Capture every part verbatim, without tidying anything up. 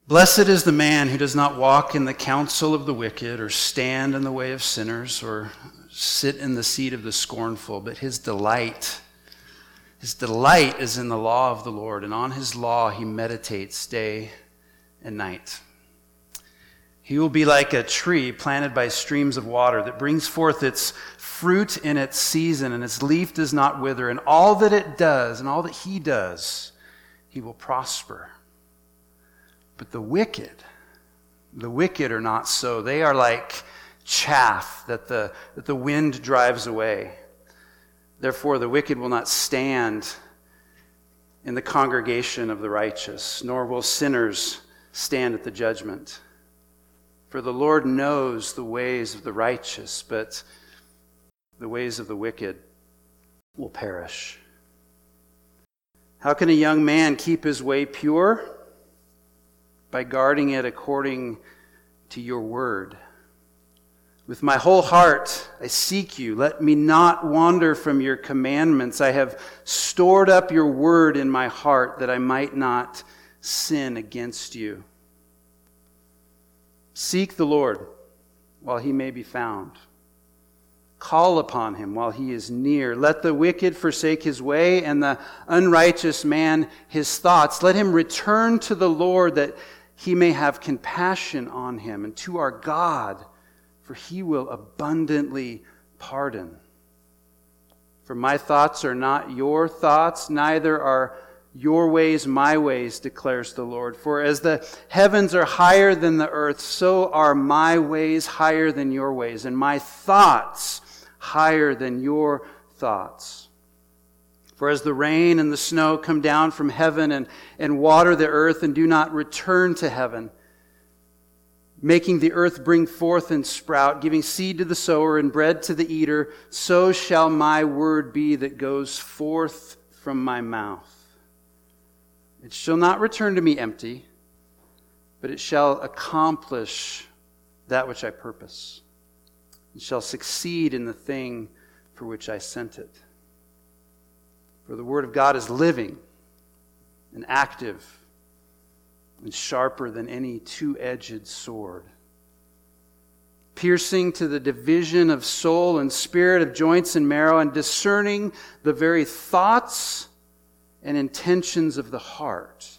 Blessed is the man who does not walk in the counsel of the wicked, or stand in the way of sinners, or sit in the seat of the scornful, but his delight, his delight is in the law of the Lord, and on his law he meditates day and night. He will be like a tree planted by streams of water that brings forth its fruit in its season, and its leaf does not wither, and all that it does, and all that he does, he will prosper. But the wicked, the wicked are not so. They are like chaff that the, that the wind drives away. Therefore, the wicked will not stand in the congregation of the righteous, nor will sinners stand at the judgment. For the Lord knows the ways of the righteous, but the ways of the wicked will perish. How can a young man keep his way pure? By guarding it according to your word. With my whole heart I seek you. Let me not wander from your commandments. I have stored up your word in my heart that I might not sin against you. Seek the Lord while he may be found. Call upon him while he is near. Let the wicked forsake his way, and the unrighteous man his thoughts. Let him return to the Lord, that he may have compassion on him, and to our God, for he will abundantly pardon. For my thoughts are not your thoughts, neither are your ways my ways, declares the Lord. For as the heavens are higher than the earth, so are my ways higher than your ways, and my thoughts higher than your thoughts. For as the rain and the snow come down from heaven and, and water the earth and do not return to heaven, making the earth bring forth and sprout, giving seed to the sower and bread to the eater, so shall my word be that goes forth from my mouth. It shall not return to me empty, but it shall accomplish that which I purpose. It shall succeed in the thing for which I sent it. For the word of God is living and active and sharper than any two-edged sword, piercing to the division of soul and spirit, of joints and marrow, and discerning the very thoughts and intentions of the heart.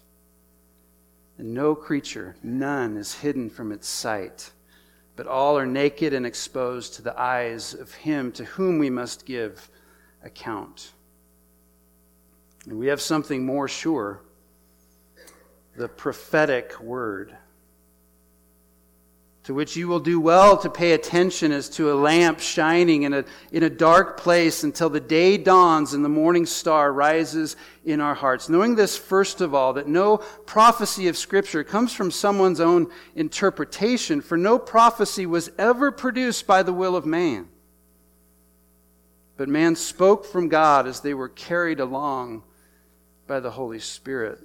And no creature, none, is hidden from its sight, but all are naked and exposed to the eyes of him to whom we must give account. And we have something more sure, the prophetic word, to which you will do well to pay attention as to a lamp shining in a, in a dark place until the day dawns and the morning star rises in our hearts. Knowing this, first of all, that no prophecy of Scripture comes from someone's own interpretation, for no prophecy was ever produced by the will of man. But man spoke from God as they were carried along by the Holy Spirit.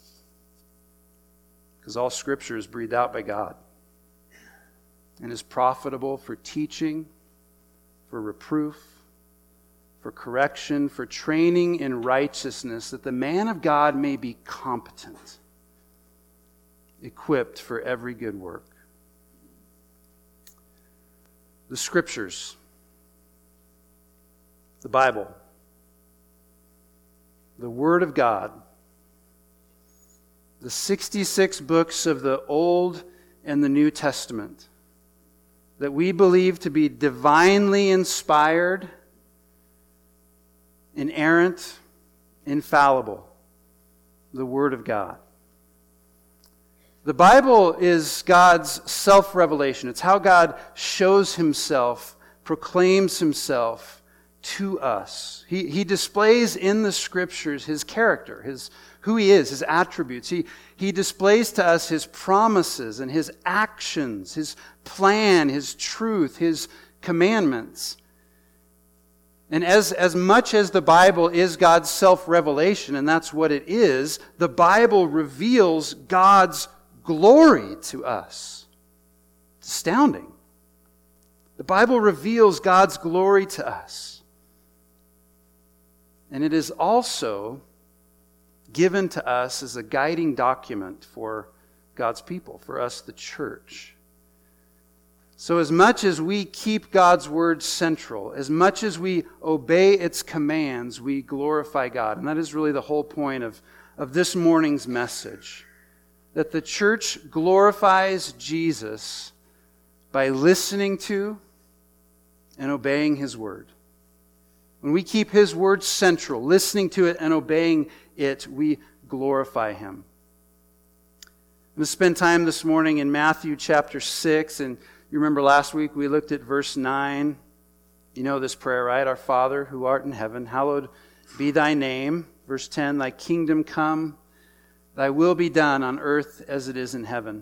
Because all Scripture is breathed out by God and is profitable for teaching, for reproof, for correction, for training in righteousness, that the man of God may be competent, equipped for every good work. The Scriptures, the Bible, the Word of God, the sixty-six books of the Old and the New Testament that we believe to be divinely inspired, inerrant, infallible, the Word of God. The Bible is God's self-revelation. It's how God shows himself, proclaims himself to us. He, he displays in the Scriptures his character, his who he is, his attributes. He, he displays to us his promises and his actions, his plan, his truth, his commandments. And as, as much as the Bible is God's self-revelation, and that's what it is, the Bible reveals God's glory to us. It's astounding. The Bible reveals God's glory to us. And it is also given to us as a guiding document for God's people, for us, the church. So as much as we keep God's word central, as much as we obey its commands, we glorify God. And that is really the whole point of, of this morning's message. That the church glorifies Jesus by listening to and obeying His word. When we keep His word central, listening to it and obeying it, we glorify Him. I'm going to spend time this morning in Matthew chapter six, and you remember last week we looked at verse nine. You know this prayer, right? Our Father who art in heaven, hallowed be thy name. Verse ten, thy kingdom come, thy will be done on earth as it is in heaven.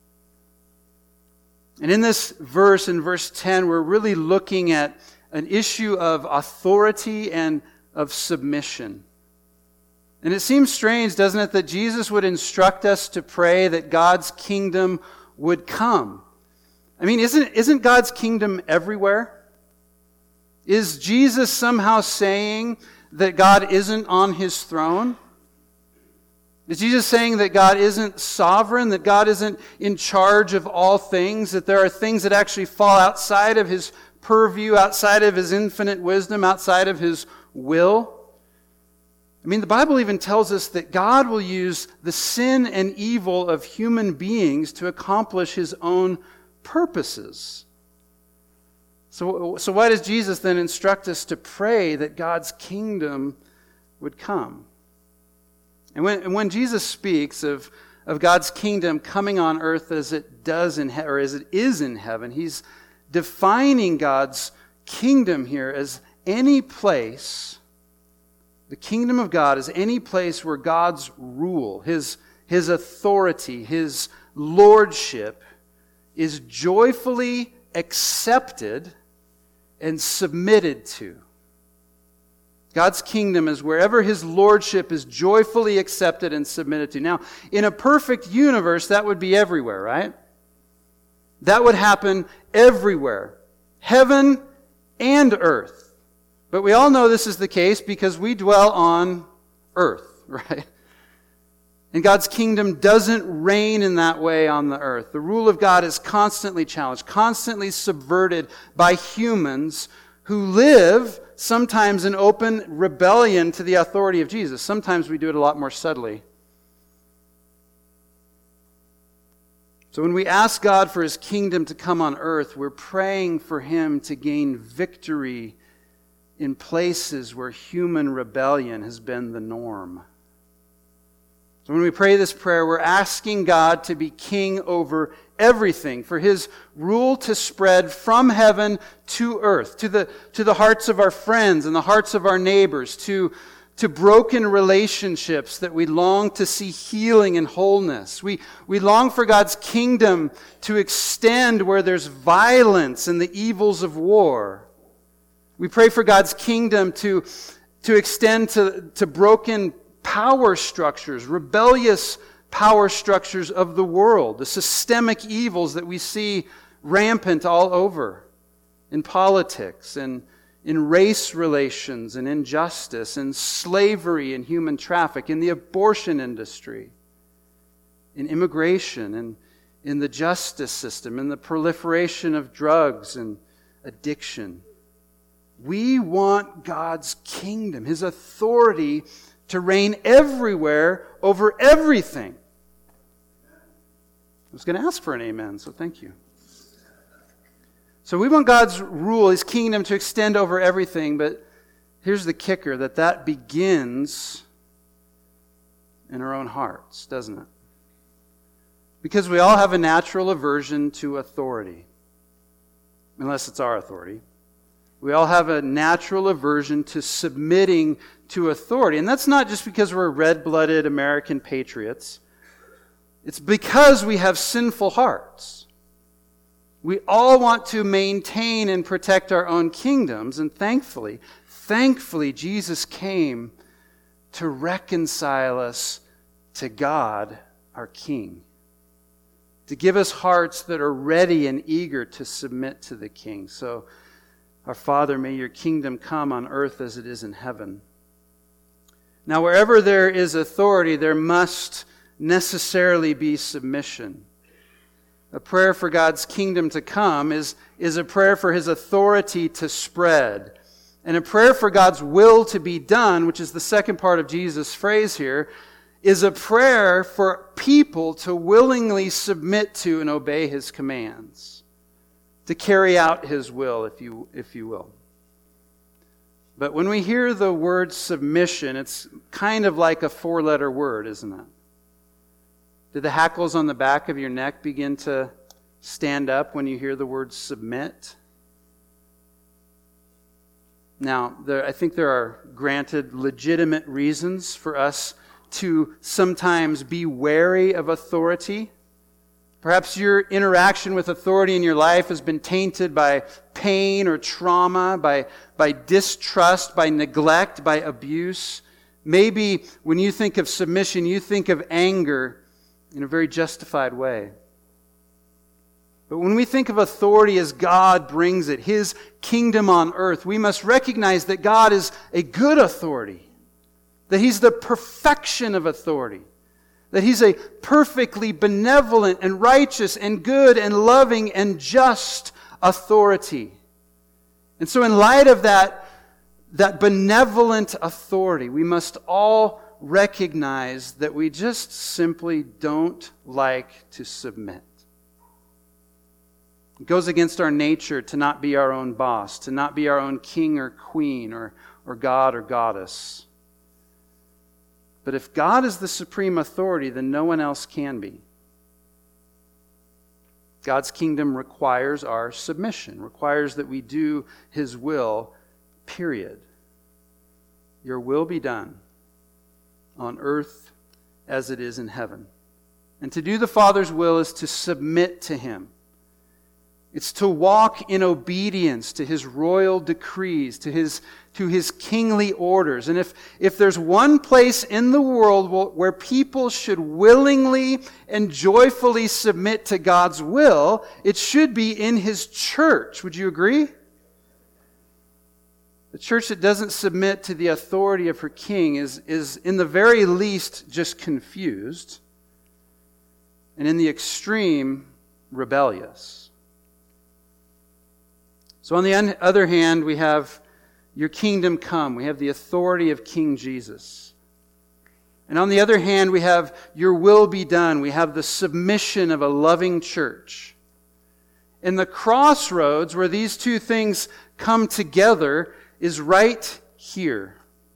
And in this verse, in verse ten, we're really looking at an issue of authority and of submission. And it seems strange, doesn't it, that Jesus would instruct us to pray that God's kingdom would come. I mean, isn't, isn't God's kingdom everywhere? Is Jesus somehow saying that God isn't on His throne? Is Jesus saying that God isn't sovereign, that God isn't in charge of all things, that there are things that actually fall outside of His purview, outside of His infinite wisdom, outside of His will? I mean, the Bible even tells us that God will use the sin and evil of human beings to accomplish His own purposes. So, so why does Jesus then instruct us to pray that God's kingdom would come? And when, and when Jesus speaks of, of God's kingdom coming on earth as it does in he- or as it is in heaven, He's defining God's kingdom here as any place. The kingdom of God is any place where God's rule, His, His authority, His lordship is joyfully accepted and submitted to. God's kingdom is wherever His lordship is joyfully accepted and submitted to. Now, in a perfect universe, that would be everywhere, right? That would happen everywhere. Heaven and earth. But we all know this is the case because we dwell on earth, right? And God's kingdom doesn't reign in that way on the earth. The rule of God is constantly challenged, constantly subverted by humans who live sometimes in open rebellion to the authority of Jesus. Sometimes we do it a lot more subtly. So when we ask God for His kingdom to come on earth, we're praying for Him to gain victory in places where human rebellion has been the norm. So when we pray this prayer, we're asking God to be king over everything, for His rule to spread from heaven to earth, to the, to the hearts of our friends and the hearts of our neighbors, to, to broken relationships that we long to see healing and wholeness. We, we long for God's kingdom to extend where there's violence and the evils of war. We pray for God's kingdom to, to extend to, to broken power structures, rebellious power structures of the world, the systemic evils that we see rampant all over in politics and in race relations and injustice and slavery and human traffic, in the abortion industry, in immigration and in the justice system, in the proliferation of drugs and addiction. We want God's kingdom, His authority to reign everywhere over everything. I was going to ask for an amen, so thank you. So we want God's rule, His kingdom, to extend over everything, but here's the kicker, that that begins in our own hearts, doesn't it? Because we all have a natural aversion to authority, unless it's our authority. We all have a natural aversion to submitting to authority. And that's not just because we're red-blooded American patriots. It's because we have sinful hearts. We all want to maintain and protect our own kingdoms. And thankfully, thankfully, Jesus came to reconcile us to God, our King. To give us hearts that are ready and eager to submit to the King. So, our Father, may your kingdom come on earth as it is in heaven. Now, wherever there is authority, there must necessarily be submission. A prayer for God's kingdom to come is, is a prayer for His authority to spread. And a prayer for God's will to be done, which is the second part of Jesus' phrase here, is a prayer for people to willingly submit to and obey His commands, to carry out His will, if you, if you will. But when we hear the word submission, it's kind of like a four-letter word, isn't it? Did the hackles on the back of your neck begin to stand up when you hear the word submit? Now, there, I think there are granted legitimate reasons for us to sometimes be wary of authority. Perhaps your interaction with authority in your life has been tainted by pain or trauma, by, by distrust, by neglect, by abuse. Maybe when you think of submission, you think of anger in a very justified way. But when we think of authority as God brings it, His kingdom on earth, we must recognize that God is a good authority, that He's the perfection of authority, that He's a perfectly benevolent and righteous and good and loving and just authority. And so in light of that, that benevolent authority, we must all recognize that we just simply don't like to submit. It goes against our nature to not be our own boss, to not be our own king or queen or, or god or goddess. But if God is the supreme authority, then no one else can be. God's kingdom requires our submission, requires that we do His will, period. Your will be done on earth as it is in heaven. And to do the Father's will is to submit to Him. It's to walk in obedience to His royal decrees, to His, to His kingly orders. And if, if there's one place in the world where people should willingly and joyfully submit to God's will, it should be in His church. Would you agree? The church that doesn't submit to the authority of her king is, is in the very least just confused, and in the extreme, rebellious. So on the other hand, we have your kingdom come. We have the authority of King Jesus. And on the other hand, we have your will be done. We have the submission of a loving church. And the crossroads where these two things come together is right here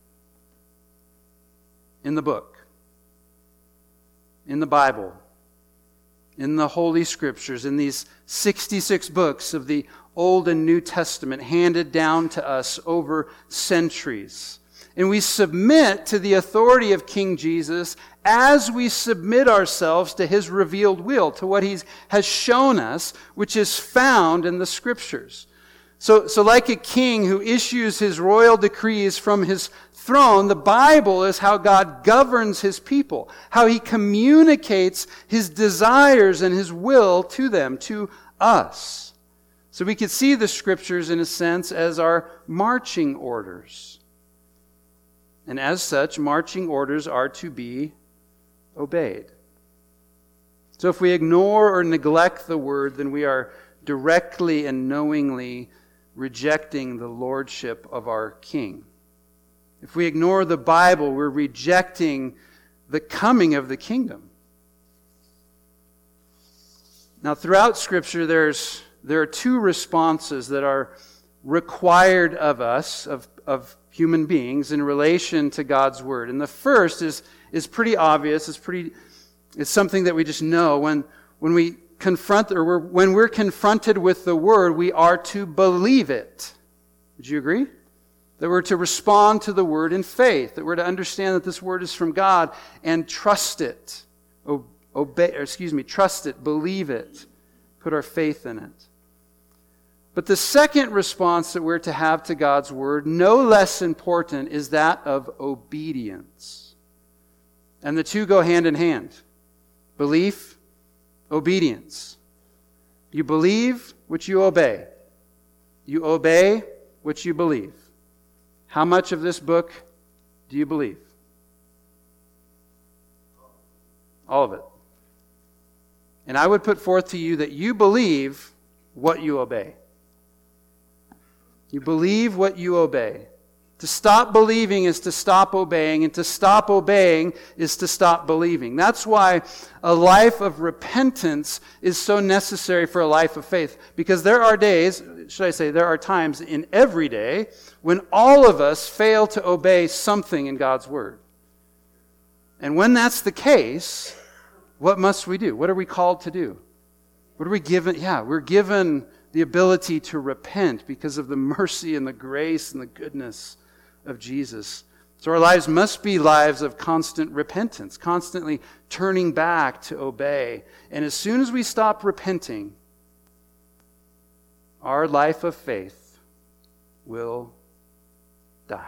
in the book, in the Bible, in the Holy Scriptures, in these sixty-six books of the Old and New Testament handed down to us over centuries. And we submit to the authority of King Jesus as we submit ourselves to His revealed will, to what He has shown us, which is found in the Scriptures. So, so like a king who issues his royal decrees from his throne, the Bible is how God governs His people, how He communicates His desires and His will to them, to us. So we could see the Scriptures, in a sense, as our marching orders. And as such, marching orders are to be obeyed. So if we ignore or neglect the Word, then we are directly and knowingly rejecting the lordship of our King. If we ignore the Bible, we're rejecting the coming of the kingdom. Now, throughout Scripture, there's there are two responses that are required of us, of, of human beings, in relation to God's Word. And the first is, is pretty obvious. It's pretty. It's something that we just know. When, when we confront, or we're, when we're confronted with the Word, we are to believe it. Would you agree? That we're to respond to the Word in faith. That we're to understand that this Word is from God and trust it. Obey, or excuse me, trust it, believe it, put our faith in it. But the second response that we're to have to God's Word, no less important, is that of obedience. And the two go hand in hand. Belief, obedience. You believe what you obey. You obey what you believe. How much of this book do you believe? All of it. And I would put forth to you that you believe what you obey. You believe what you obey. To stop believing is to stop obeying, and to stop obeying is to stop believing. That's why a life of repentance is so necessary for a life of faith. Because there are days, should I say, there are times in every day when all of us fail to obey something in God's Word. And when that's the case, what must we do? What are we called to do? What are we given? Yeah, we're given the ability to repent because of the mercy and the grace and the goodness of Jesus. So our lives must be lives of constant repentance, constantly turning back to obey. And as soon as we stop repenting, our life of faith will die.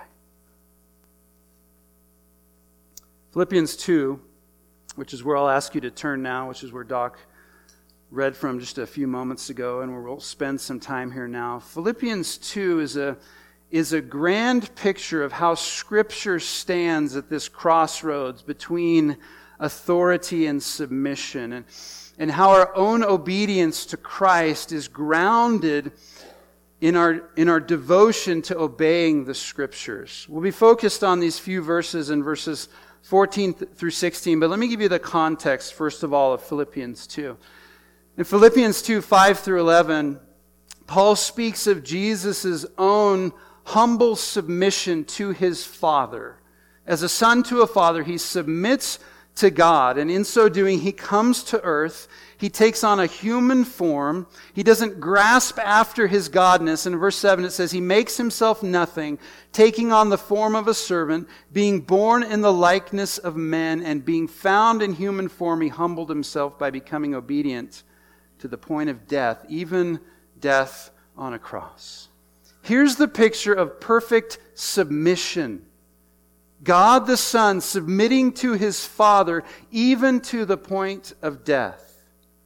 Philippians two, which is where I'll ask you to turn now, which is where Doc read from just a few moments ago, and we'll spend some time here now. Philippians two is a is a grand picture of how Scripture stands at this crossroads between authority and submission, and, and how our own obedience to Christ is grounded in our, in our devotion to obeying the Scriptures. We'll be focused on these few verses in verses fourteen through sixteen, but let me give you the context, first of all, of Philippians two. In Philippians two, five through eleven, Paul speaks of Jesus' own humble submission to his Father. As a son to a father, he submits to God, and in so doing, he comes to earth. He takes on a human form. He doesn't grasp after his godness. In verse seven, it says, he makes himself nothing, taking on the form of a servant, being born in the likeness of men, and being found in human form, he humbled himself by becoming obedient to the point of death, even death on a cross. Here's the picture of perfect submission. God the Son submitting to his Father, even to the point of death.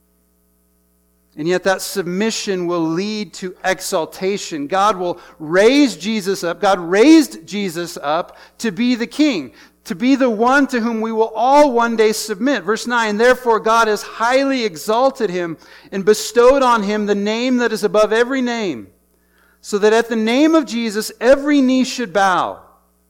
And yet that submission will lead to exaltation. God will raise Jesus up. God raised Jesus up to be the King, to be the one to whom we will all one day submit. Verse nine, therefore God has highly exalted him and bestowed on him the name that is above every name, so that at the name of Jesus every knee should bow.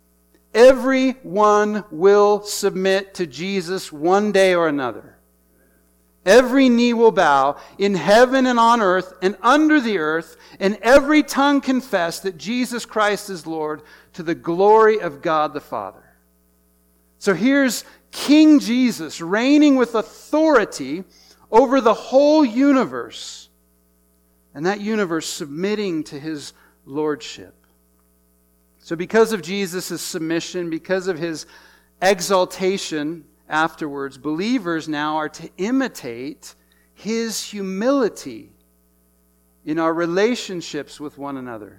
Everyone will submit to Jesus one day or another. Every knee will bow in heaven and on earth and under the earth, and every tongue confess that Jesus Christ is Lord, to the glory of God the Father. So here's King Jesus reigning with authority over the whole universe, and that universe submitting to his lordship. So because of Jesus' submission, because of his exaltation afterwards, believers now are to imitate his humility in our relationships with one another.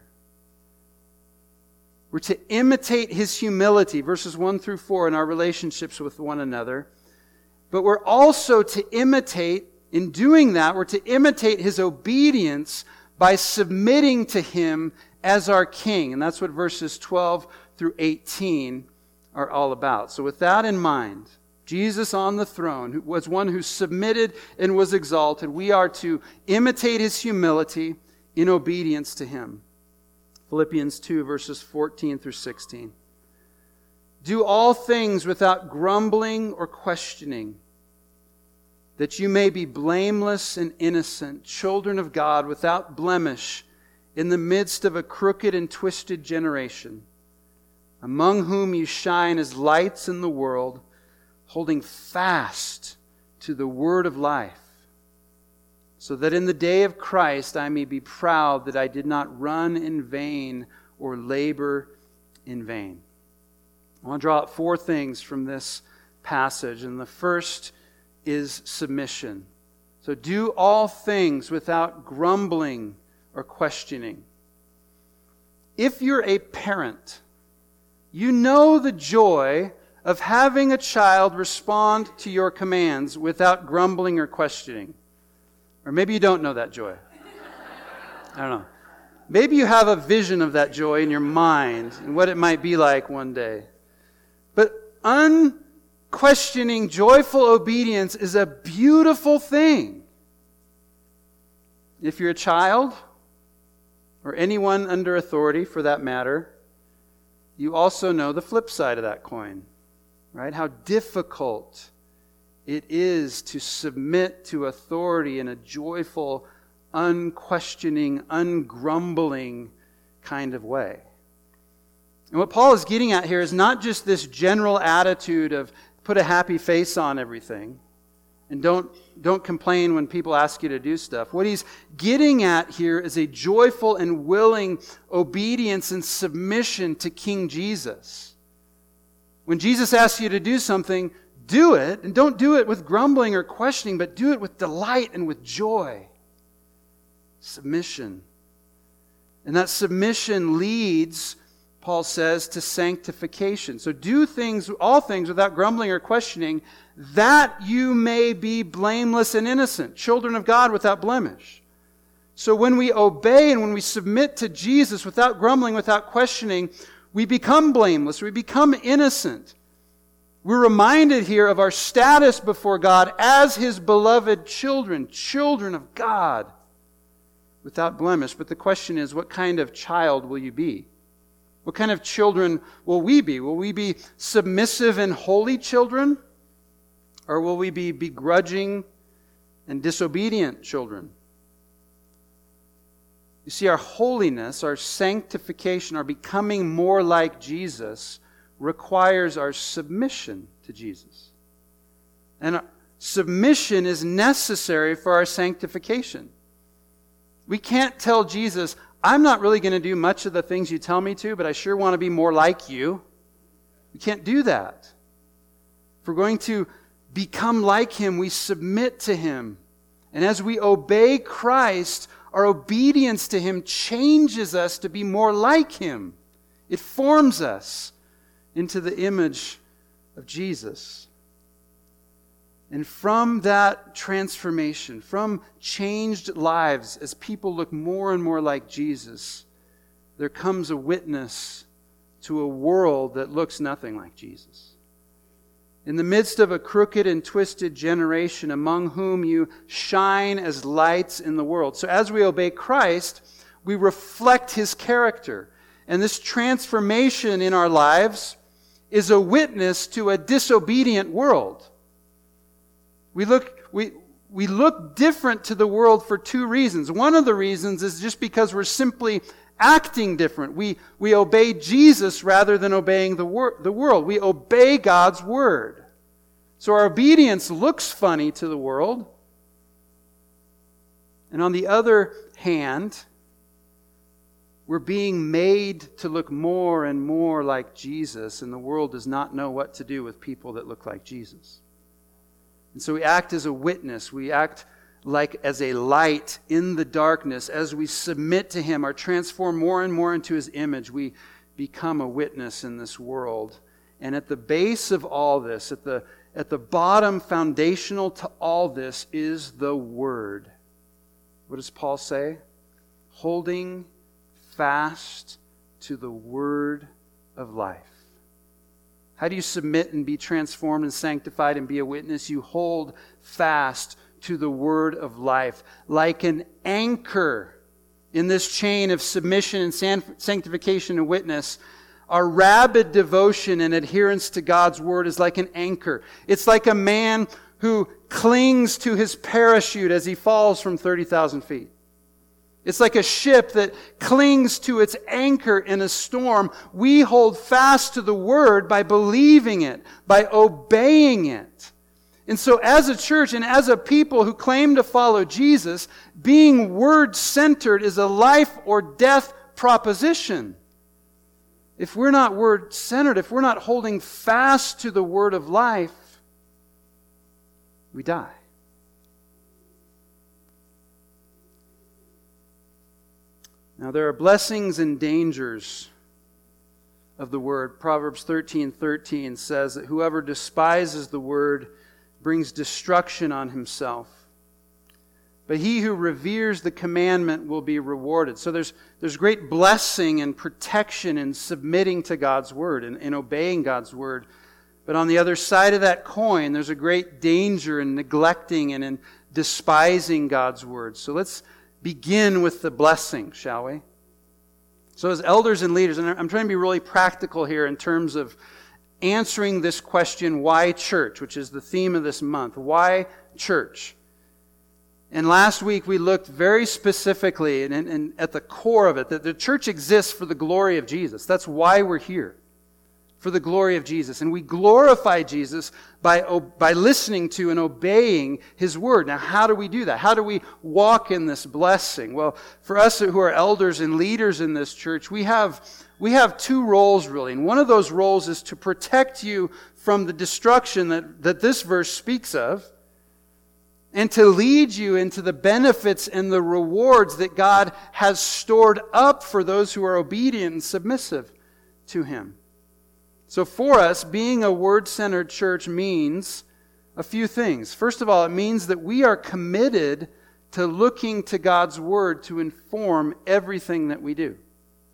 We're to imitate his humility, verses one through four, in our relationships with one another. But we're also to imitate, in doing that, we're to imitate his obedience by submitting to him as our King. And that's what verses twelve through eighteen are all about. So with that in mind, Jesus on the throne was one who submitted and was exalted. We are to imitate his humility in obedience to him. Philippians two, verses fourteen through sixteen. Do all things without grumbling or questioning, that you may be blameless and innocent, children of God, without blemish, in the midst of a crooked and twisted generation, among whom you shine as lights in the world, holding fast to the word of life, so that in the day of Christ I may be proud that I did not run in vain or labor in vain. I want to draw out four things from this passage, and the first is submission. So do all things without grumbling or questioning. If you're a parent, you know the joy of having a child respond to your commands without grumbling or questioning. Or maybe you don't know that joy. I don't know. Maybe you have a vision of that joy in your mind and what it might be like one day. But un unquestioning, joyful obedience is a beautiful thing. If you're a child, or anyone under authority for that matter, you also know the flip side of that coin, right? How difficult it is to submit to authority in a joyful, unquestioning, ungrumbling kind of way. And what Paul is getting at here is not just this general attitude of put a happy face on everything and don't, don't complain when people ask you to do stuff. What he's getting at here is a joyful and willing obedience and submission to King Jesus. When Jesus asks you to do something, do it, and don't do it with grumbling or questioning, but do it with delight and with joy. Submission. And that submission leads, Paul says, to sanctification. So do things, all things without grumbling or questioning, that you may be blameless and innocent, children of God without blemish. So when we obey and when we submit to Jesus without grumbling, without questioning, we become blameless, we become innocent. We're reminded here of our status before God as His beloved children, children of God without blemish. But the question is, what kind of child will you be? What kind of children will we be? Will we be submissive and holy children? Or will we be begrudging and disobedient children? You see, our holiness, our sanctification, our becoming more like Jesus requires our submission to Jesus. And submission is necessary for our sanctification. We can't tell Jesus, I'm not really going to do much of the things you tell me to, but I sure want to be more like you. We can't do that. If we're going to become like Him, we submit to Him. And as we obey Christ, our obedience to Him changes us to be more like Him. It forms us into the image of Jesus. And from that transformation, from changed lives, as people look more and more like Jesus, there comes a witness to a world that looks nothing like Jesus. In the midst of a crooked and twisted generation, among whom you shine as lights in the world. So as we obey Christ, we reflect His character. And this transformation in our lives is a witness to a disobedient world. We look, we, we look different to the world for two reasons. One of the reasons is just because we're simply acting different. We, we obey Jesus rather than obeying the, wor- the world. We obey God's Word. So our obedience looks funny to the world. And on the other hand, we're being made to look more and more like Jesus, and the world does not know what to do with people that look like Jesus. And so we act as a witness. We act like as a light in the darkness. As we submit to Him, are transformed more and more into His image, we become a witness in this world. And at the base of all this, at the, at the bottom, foundational to all this, is the Word. What does Paul say? Holding fast to the Word of life. How do you submit and be transformed and sanctified and be a witness? You hold fast to the Word of life. Like an anchor in this chain of submission and sanctification and witness, our rabid devotion and adherence to God's Word is like an anchor. It's like a man who clings to his parachute as he falls from thirty thousand feet. It's like a ship that clings to its anchor in a storm. We hold fast to the Word by believing it, by obeying it. And so as a church and as a people who claim to follow Jesus, being Word-centered is a life or death proposition. If we're not Word-centered, if we're not holding fast to the Word of life, we die. Now there are blessings and dangers of the Word. Proverbs thirteen thirteen says that whoever despises the Word brings destruction on himself. But he who reveres the commandment will be rewarded. So there's, there's great blessing and protection in submitting to God's Word and in obeying God's Word. But on the other side of that coin, there's a great danger in neglecting and in despising God's word. So let's begin with the blessing, shall we? So as elders and leaders, and I'm trying to be really practical here in terms of answering this question, why church, which is the theme of this month. Why church? And last week we looked very specifically and, and at the core of it, that the church exists for the glory of Jesus. That's why we're here. For the glory of Jesus. And we glorify Jesus by, by listening to and obeying His word. Now, how do we do that? How do we walk in this blessing? Well, for us who are elders and leaders in this church, we have, we have two roles really. And one of those roles is to protect you from the destruction that, that this verse speaks of, and to lead you into the benefits and the rewards that God has stored up for those who are obedient and submissive to Him. So for us, being a word-centered church means a few things. First of all, it means that we are committed to looking to God's word to inform everything that we do.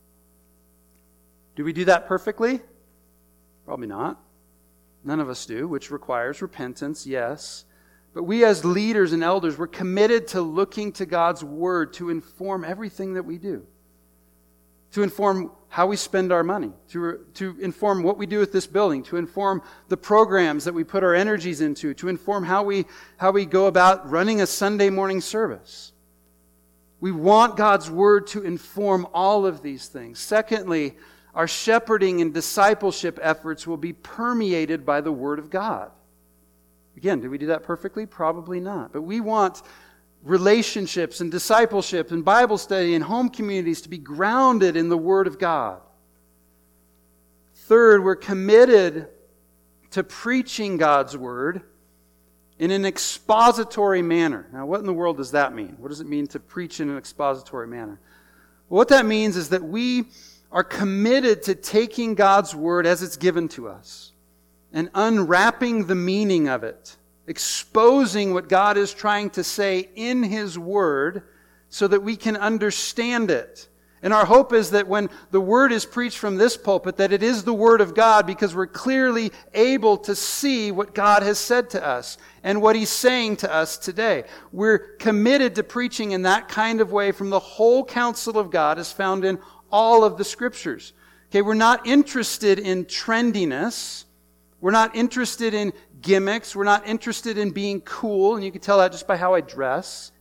Do we do that perfectly? Probably not. None of us do, which requires repentance, yes. But we as leaders and elders, we're committed to looking to God's word to inform everything that we do. To inform how we spend our money, to, to inform what we do with this building, to inform the programs that we put our energies into, to inform how we, how we go about running a Sunday morning service. We want God's word to inform all of these things. Secondly, our shepherding and discipleship efforts will be permeated by the word of God. Again, do we do that perfectly? Probably not. But we want relationships and discipleship and Bible study and home communities to be grounded in the Word of God. Third, we're committed to preaching God's Word in an expository manner. Now, what in the world does that mean? What does it mean to preach in an expository manner? Well, what that means is that we are committed to taking God's Word as it's given to us and unwrapping the meaning of it, exposing what God is trying to say in His Word so that we can understand it. And our hope is that when the Word is preached from this pulpit, that it is the Word of God because we're clearly able to see what God has said to us and what He's saying to us today. We're committed to preaching in that kind of way from the whole counsel of God as found in all of the Scriptures. Okay, we're not interested in trendiness. We're not interested in gimmicks. We're not interested in being cool, and you can tell that just by how I dress.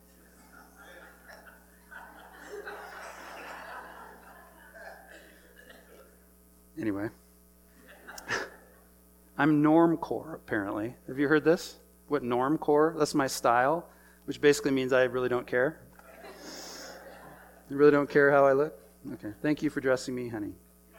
Anyway. I'm normcore, apparently. Have you heard this? What normcore? That's my style, which basically means I really don't care. You really don't care how I look? Okay. Thank you for dressing me, honey.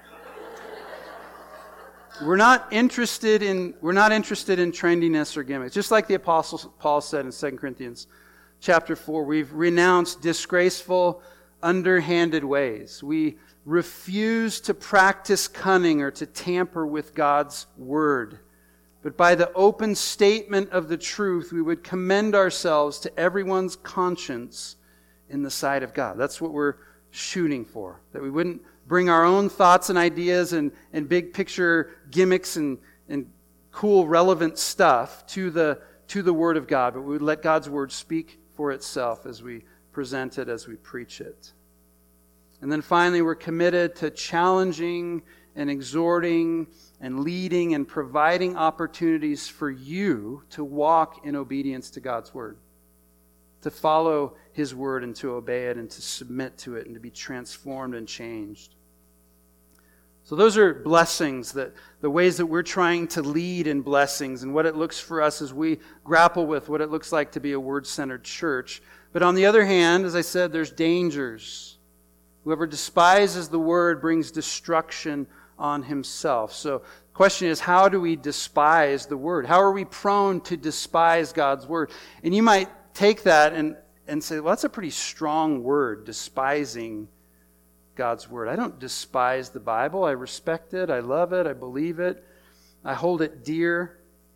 We're not interested in we're not interested in trendiness or gimmicks. Just like the Apostle Paul said in Second Corinthians chapter four, we've renounced disgraceful, underhanded ways. We refuse to practice cunning or to tamper with God's word. But by the open statement of the truth, we would commend ourselves to everyone's conscience in the sight of God. That's what we're shooting for. That we wouldn't bring our own thoughts and ideas and, and big picture gimmicks and, and cool relevant stuff to the, to the Word of God, but we would let God's Word speak for itself as we present it, as we preach it. And then finally, we're committed to challenging and exhorting and leading and providing opportunities for you to walk in obedience to God's Word, to follow His Word and to obey it and to submit to it and to be transformed and changed. So those are blessings, that the ways that we're trying to lead in blessings and what it looks for us as we grapple with what it looks like to be a word-centered church. But on the other hand, as I said, there's dangers. Whoever despises the word brings destruction on himself. So the question is, how do we despise the word? How are we prone to despise God's word? And you might take that and, and say, well, that's a pretty strong word, despising God's word. I don't despise the Bible. I respect it. I love it. I believe it. I hold it dear.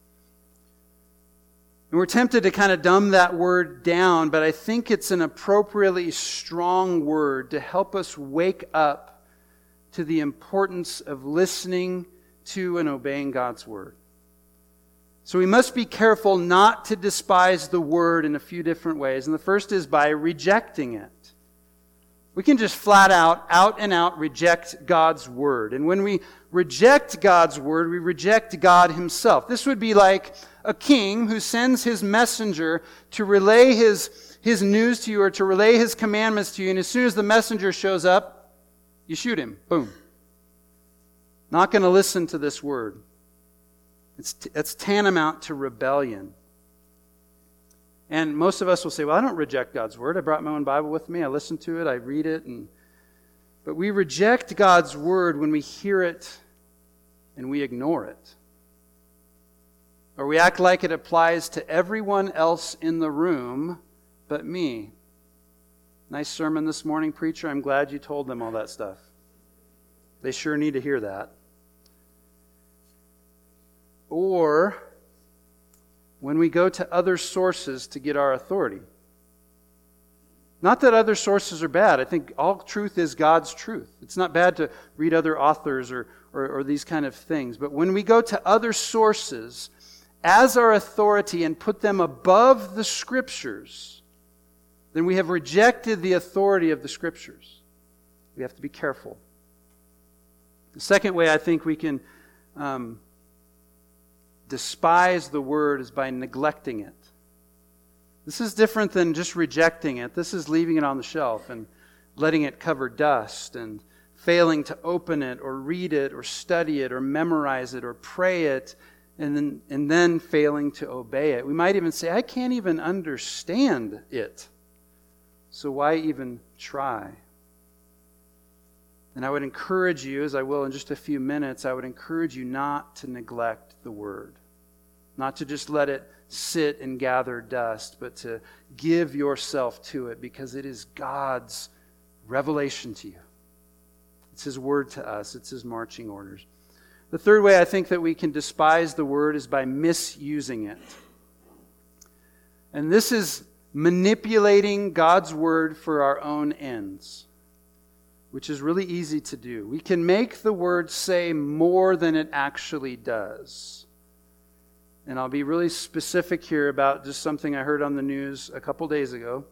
And we're tempted to kind of dumb that word down, but I think it's an appropriately strong word to help us wake up to the importance of listening to and obeying God's word. So we must be careful not to despise the Word in a few different ways. And the first is by rejecting it. We can just flat out, out and out reject God's Word. And when we reject God's Word, we reject God Himself. This would be like a king who sends his messenger to relay his, his news to you or to relay his commandments to you. And as soon as the messenger shows up, you shoot him. Boom. Not going to listen to this word. It's, it's tantamount to rebellion. And most of us will say, well, I don't reject God's Word. I brought my own Bible with me. I listen to it. I read it. And But we reject God's Word when we hear it and we ignore it. Or we act like it applies to everyone else in the room but me. Nice sermon this morning, preacher. I'm glad you told them all that stuff. They sure need to hear that. Or when we go to other sources to get our authority. Not that other sources are bad. I think all truth is God's truth. It's not bad to read other authors or, or, or these kind of things. But when we go to other sources as our authority and put them above the Scriptures, then we have rejected the authority of the Scriptures. We have to be careful. The second way I think we can um, despise the Word is by neglecting it. This is different than just rejecting it. This is leaving it on the shelf and letting it cover dust and failing to open it or read it or study it or memorize it or pray it and then, and then failing to obey it. We might even say, I can't even understand it. So why even try? And I would encourage you, as I will in just a few minutes, I would encourage you not to neglect the Word. Not to just let it sit and gather dust, but to give yourself to it because it is God's revelation to you. It's His Word to us. It's His marching orders. The third way I think that we can despise the Word is by misusing it. And this is manipulating God's Word for our own ends, which is really easy to do. We can make the Word say more than it actually does. And I'll be really specific here about just something I heard on the news a couple days ago.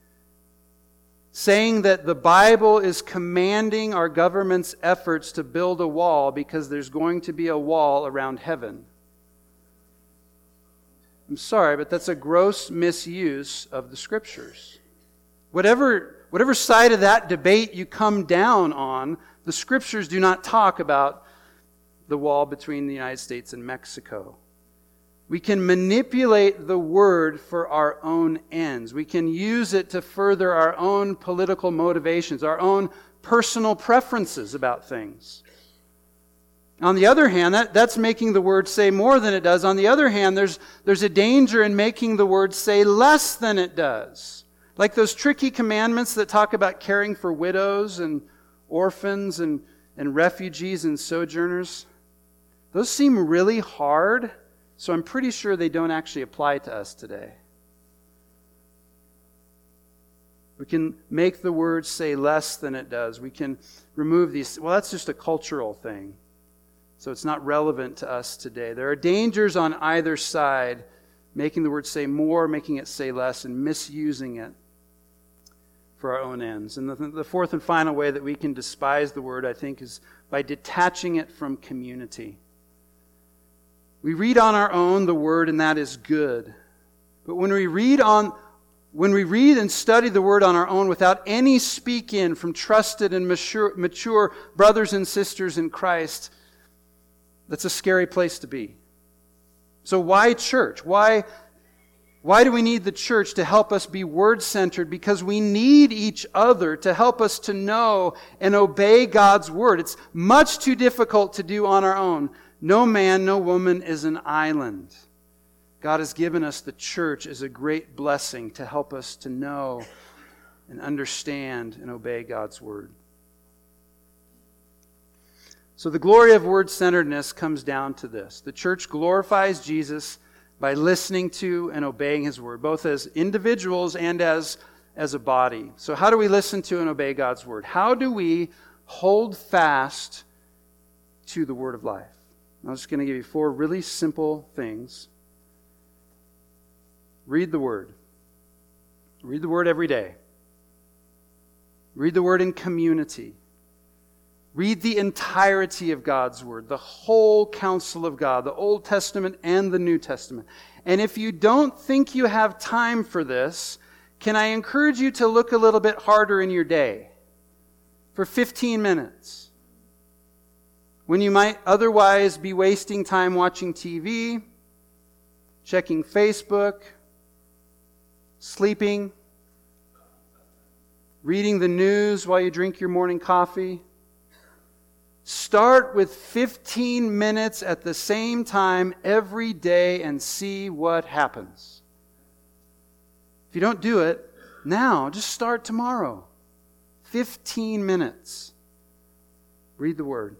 Saying that the Bible is commanding our government's efforts to build a wall because there's going to be a wall around heaven. I'm sorry, but that's a gross misuse of the Scriptures. Whatever, whatever side of that debate you come down on, the Scriptures do not talk about the wall between the United States and Mexico. We can manipulate the Word for our own ends. We can use it to further our own political motivations, our own personal preferences about things. On the other hand, that, that's making the Word say more than it does. On the other hand, there's, there's a danger in making the Word say less than it does. Like those tricky commandments that talk about caring for widows and orphans and, and refugees and sojourners. Those seem really hard. So I'm pretty sure they don't actually apply to us today. We can make the Word say less than it does. We can remove these. Well, that's just a cultural thing. So it's not relevant to us today. There are dangers on either side, making the Word say more, making it say less, and misusing it for our own ends. And the, the fourth and final way that we can despise the Word, I think, is by detaching it from community. We read on our own the Word, and that is good. But when we read on, when we read and study the Word on our own without any speak-in from trusted and mature, mature brothers and sisters in Christ, that's a scary place to be. So why church? Why, why do we need the church to help us be Word-centered? Because we need each other to help us to know and obey God's Word. It's much too difficult to do on our own. No man, no woman is an island. God has given us the church as a great blessing to help us to know and understand and obey God's Word. So the glory of Word-centeredness comes down to this. The church glorifies Jesus by listening to and obeying His Word, both as individuals and as, as a body. So how do we listen to and obey God's Word? How do we hold fast to the Word of life? I'm just going to give you four really simple things. Read the Word. Read the Word every day. Read the Word in community. Read the entirety of God's Word, the whole counsel of God, the Old Testament and the New Testament. And if you don't think you have time for this, can I encourage you to look a little bit harder in your day for fifteen minutes? When you might otherwise be wasting time watching T V, checking Facebook, sleeping, reading the news while you drink your morning coffee. Start with fifteen minutes at the same time every day and see what happens. If you don't do it now, just start tomorrow. fifteen minutes. Read the Word.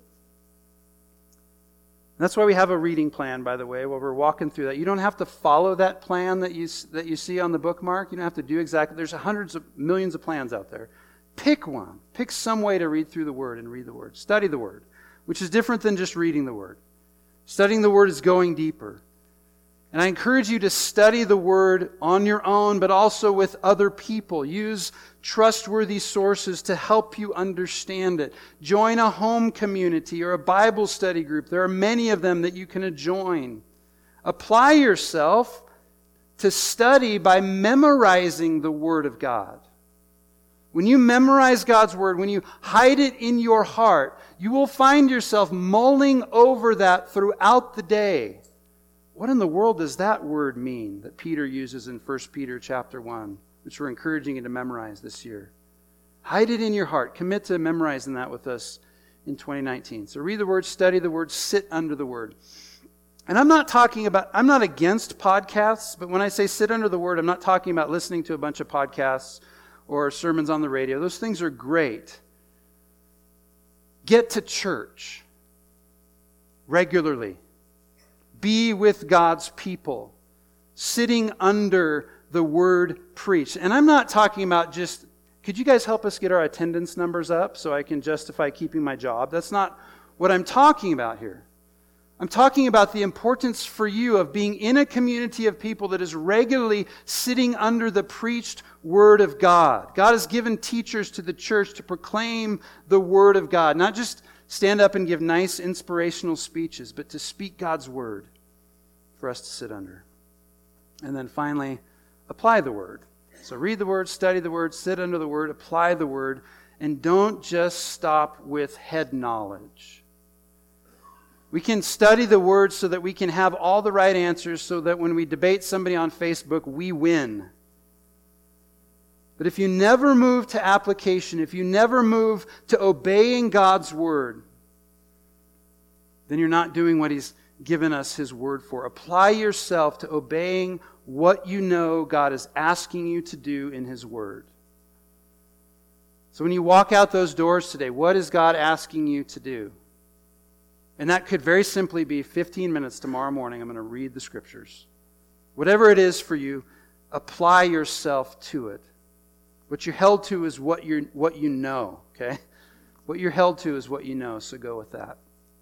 That's why we have a reading plan, by the way, while we're walking through that. You don't have to follow that plan that you that you see on the bookmark. You don't have to do exactly. There's hundreds of millions of plans out there. Pick one. Pick some way to read through the Word and read the Word. Study the Word, which is different than just reading the Word. Studying the Word is going deeper. And I encourage you to study the Word on your own, but also with other people. Use trustworthy sources to help you understand it. Join a home community or a Bible study group. There are many of them that you can join. Apply yourself to study by memorizing the Word of God. When you memorize God's Word, when you hide it in your heart, you will find yourself mulling over that throughout the day. What in the world does that word mean that Peter uses in First Peter chapter one, which we're encouraging you to memorize this year? Hide it in your heart. Commit to memorizing that with us in twenty nineteen. So read the Word, study the Word, sit under the Word. And I'm not talking about, I'm not against podcasts, but when I say sit under the Word, I'm not talking about listening to a bunch of podcasts or sermons on the radio. Those things are great. Get to church regularly. Be with God's people, sitting under the Word preached. And I'm not talking about just, could you guys help us get our attendance numbers up so I can justify keeping my job? That's not what I'm talking about here. I'm talking about the importance for you of being in a community of people that is regularly sitting under the preached Word of God. God has given teachers to the church to proclaim the Word of God, not just stand up and give nice inspirational speeches, but to speak God's Word for us to sit under. And then finally, apply the Word. So read the Word, study the Word, sit under the Word, apply the Word, and don't just stop with head knowledge. We can study the Word so that we can have all the right answers so that when we debate somebody on Facebook, we win. But if you never move to application, if you never move to obeying God's Word, then you're not doing what He's given us His Word for. Apply yourself to obeying what you know God is asking you to do in His Word. So when you walk out those doors today, what is God asking you to do? And that could very simply be fifteen minutes tomorrow morning. I'm going to read the Scriptures. Whatever it is for you, apply yourself to it. What you're held to is what you what you know, okay? What you're held to is what you know, so go with that.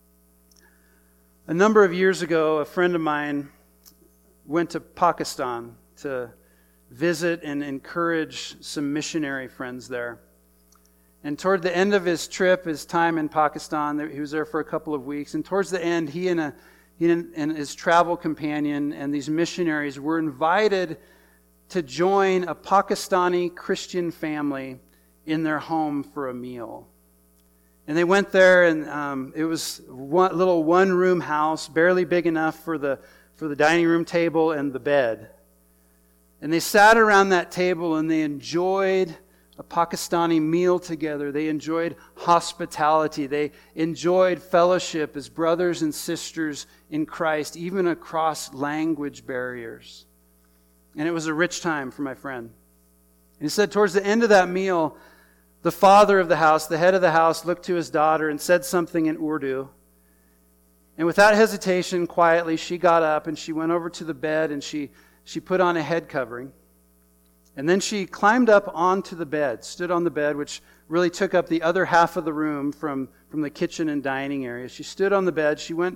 A number of years ago, a friend of mine went to Pakistan to visit and encourage some missionary friends there. And toward the end of his trip, his time in Pakistan, he was there for a couple of weeks, and towards the end, he and, a, he and his travel companion and these missionaries were invited to join a Pakistani Christian family in their home for a meal. And they went there, and um, it was a one, little one-room house, barely big enough for the for the dining room table and the bed. And they sat around that table, and they enjoyed a Pakistani meal together. They enjoyed hospitality. They enjoyed fellowship as brothers and sisters in Christ, even across language barriers. And it was a rich time for my friend. And he said towards the end of that meal, the father of the house, the head of the house, looked to his daughter and said something in Urdu. And without hesitation, quietly, she got up and she went over to the bed and she, she put on a head covering. And then she climbed up onto the bed, stood on the bed, which really took up the other half of the room from, from the kitchen and dining area. She stood on the bed. She went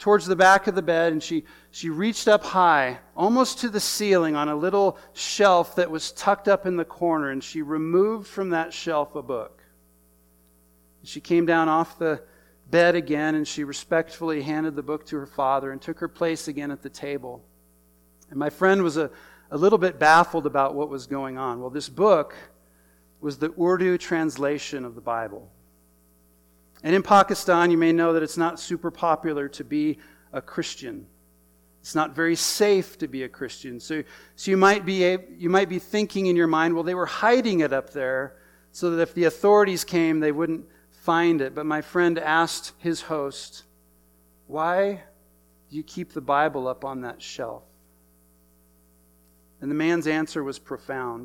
towards the back of the bed, and she, she reached up high, almost to the ceiling, on a little shelf that was tucked up in the corner, and she removed from that shelf a book. She came down off the bed again, and she respectfully handed the book to her father and took her place again at the table. And my friend was a, a little bit baffled about what was going on. Well, this book was the Urdu translation of the Bible. And in Pakistan, you may know that it's not super popular to be a Christian. It's not very safe to be a Christian. So, so you might be you might be thinking in your mind, well, they were hiding it up there so that if the authorities came, they wouldn't find it. But my friend asked his host, why do you keep the Bible up on that shelf? And the man's answer was profound.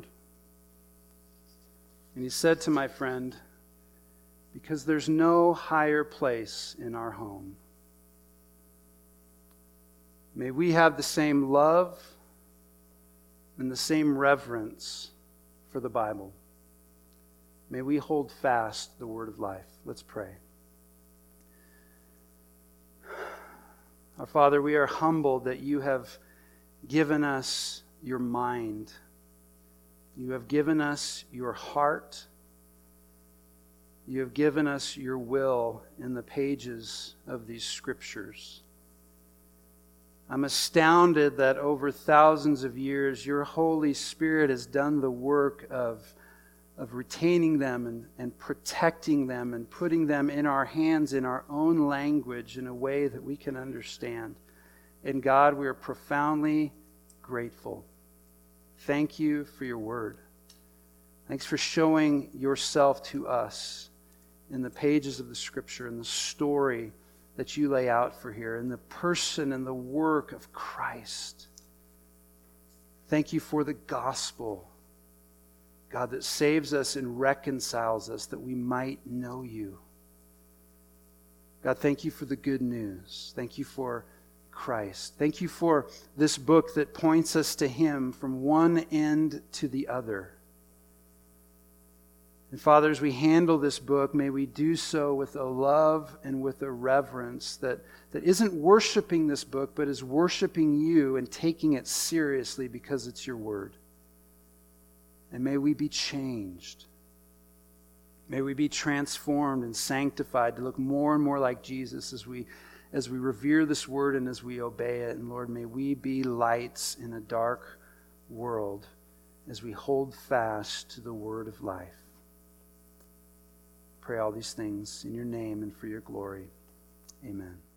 And he said to my friend, because there's no higher place in our home. May we have the same love and the same reverence for the Bible. May we hold fast the word of life. Let's pray. Our Father, we are humbled that you have given us your mind. You have given us your heart. You have given us your will in the pages of these scriptures. I'm astounded that over thousands of years, your Holy Spirit has done the work of, of retaining them and, and protecting them and putting them in our hands in our own language in a way that we can understand. And God, we are profoundly grateful. Thank you for your word. Thanks for showing yourself to us in the pages of the Scripture, in the story that you lay out for here, in the person and the work of Christ. Thank you for the gospel, God, that saves us and reconciles us that we might know you. God, thank you for the good news. Thank you for Christ. Thank you for this book that points us to Him from one end to the other. And Father, as we handle this book, may we do so with a love and with a reverence that, that isn't worshiping this book, but is worshiping you and taking it seriously because it's your word. And may we be changed. May we be transformed and sanctified to look more and more like Jesus as we, as we revere this word and as we obey it. And Lord, may we be lights in a dark world as we hold fast to the word of life. Pray all these things in your name and for your glory. Amen.